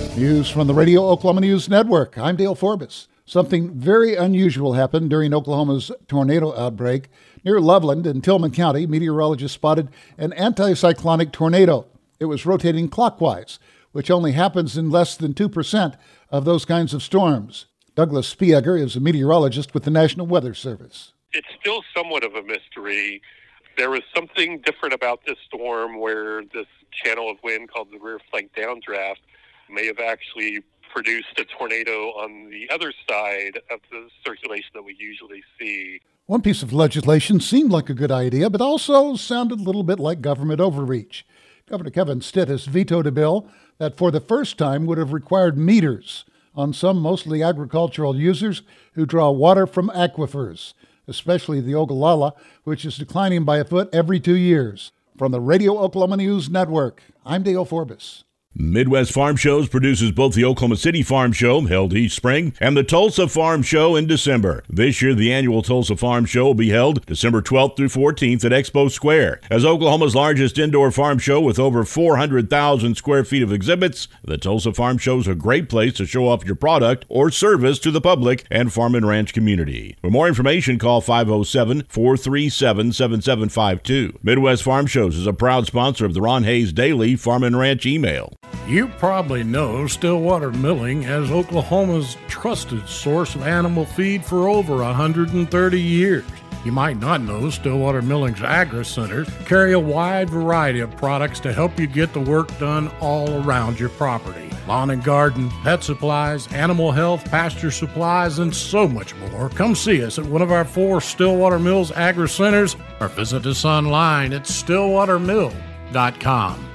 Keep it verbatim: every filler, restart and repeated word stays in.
News from the Radio Oklahoma News Network. I'm Dale Forbes. Something very unusual happened during Oklahoma's tornado outbreak. Near Loveland in Tillman County, meteorologists spotted an anticyclonic tornado. It was rotating clockwise, which only happens in less than two percent of those kinds of storms. Douglas Spiegger is a meteorologist with the National Weather Service. It's still somewhat of a mystery. There was something different about this storm where this channel of wind called the rear flank downdraft may have actually produced a tornado on the other side of the circulation that we usually see. One piece of legislation seemed like a good idea, but also sounded a little bit like government overreach. Governor Kevin Stitt has vetoed a bill that for the first time would have required meters on some mostly agricultural users who draw water from aquifers, especially the Ogallala, which is declining by a foot every two years. From the Radio Oklahoma News Network, I'm Dale Forbes. Midwest Farm Shows produces both the Oklahoma City Farm Show, held each spring, and the Tulsa Farm Show in December. This year, the annual Tulsa Farm Show will be held December twelfth through fourteenth at Expo Square. As Oklahoma's largest indoor farm show with over four hundred thousand square feet of exhibits, the Tulsa Farm Show is a great place to show off your product or service to the public and farm and ranch community. For more information, call five oh seven, four three seven, seven seven five two. Midwest Farm Shows is a proud sponsor of the Ron Hayes Daily Farm and Ranch email. You probably know Stillwater Milling as Oklahoma's trusted source of animal feed for over one hundred thirty years. You might not know Stillwater Milling's Agri Centers carry a wide variety of products to help you get the work done all around your property. Lawn and garden, pet supplies, animal health, pasture supplies, and so much more. Come see us at one of our four Stillwater Mills Agri Centers or visit us online at stillwater mill dot com.